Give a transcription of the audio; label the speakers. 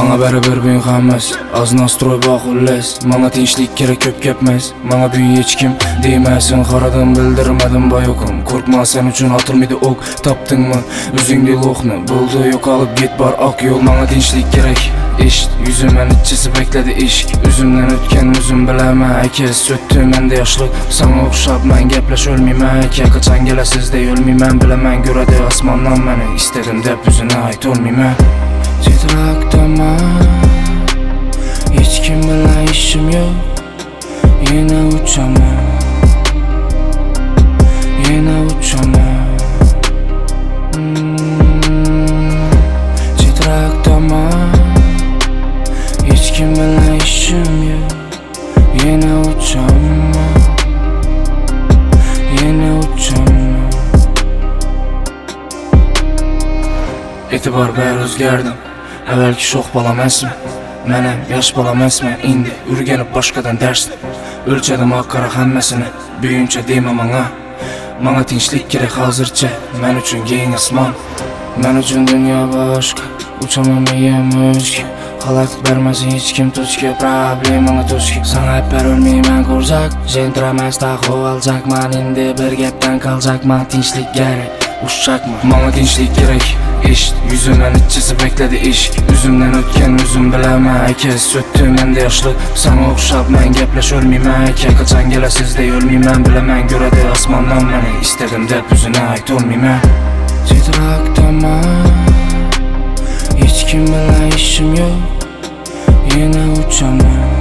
Speaker 1: Manga beri büyün hammes az nastroy bağulles. Manga tinchlik gerek köp gepmez. Manga büyün hiç kim demesin. Qaradım bildirmedim bayokum. Korkma sen üçün atılmaydı ok. Taptın mı üzüngde loknu. Buldu yok alıp git bar ak yol. Manga tinchlik gerek İşt yüzümün içisi bekledi işk. Üzümden ötken üzüm bileme. Ekez söttü mende yaşlık. Sana okşap men gepleş ölmeyme. Eke kaçan gelesiz de ölmeymen. Bilemen göredi asmandan beni. İstedim dep yüzüne ait olmayme. Titrakdama hiç kim bilen işim yok. Yine uçamam, yine uçamam. Titrakdama hiç kim bilen işim yok. Yine uçamam, yine uçamam. Etibar bär özgerdim. Evvelki şok balam esme. Menem yaş balam esme. İndi ürgenip başkadan dersin. Ölçedim akkara hemmesini. Büyünce deyme manga. Manga tinchlik gerek hazırca. Men üçün giyin asman. Men üçün dünya başka. Uçamam iyem özgü. Halak vermesin hiç kim tutki. Problemini tutki. Sana hep ber ölmeymen kurcak. Jentrames tağı alacak. Man indi bir gepten kalacak. Man tinchlik gerek uçacak mı? Manga tinchlik gerek İşt yüzümün içisi bekledi işk. Üzümden ötken üzüm bileme. Ekez söttü mende yaşlık. Sana okşap men gepleş ölmeyme. Eke kaçan gelesiz de ölmeymen. Bilemen göredi asmandan beni. İstedim dep yüzüne ait olmayme. Titrakdama hiç kim bilen işim yok. Yine uçamam,